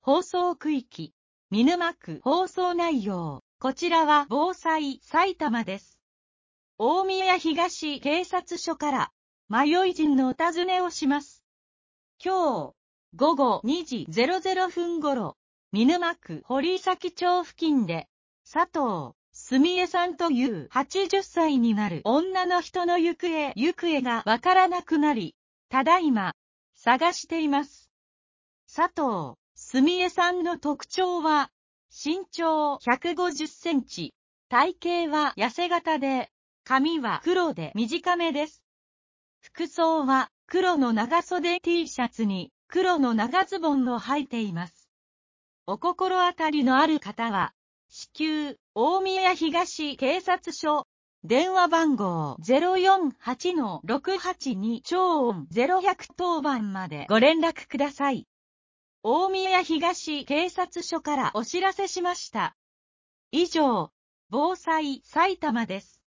放送区域、見沼区放送内容。こちらは防災埼玉です。大宮東警察署から迷い人のお尋ねをします。今日午後2時00分頃、見沼区堀崎町付近で佐藤すみえさんという80歳になる女の人の行方がわからなくなり、ただいま探しています。佐藤すみえさんの特徴は、身長150センチ、体型は痩せ型で、髪は黒で短めです。服装は黒の長袖 T シャツに黒の長ズボンを履いています。お心当たりのある方は、至急大宮東警察署、電話番号 048-682 超音0100当番までご連絡ください。大宮東警察署からお知らせしました。以上、防災埼玉です。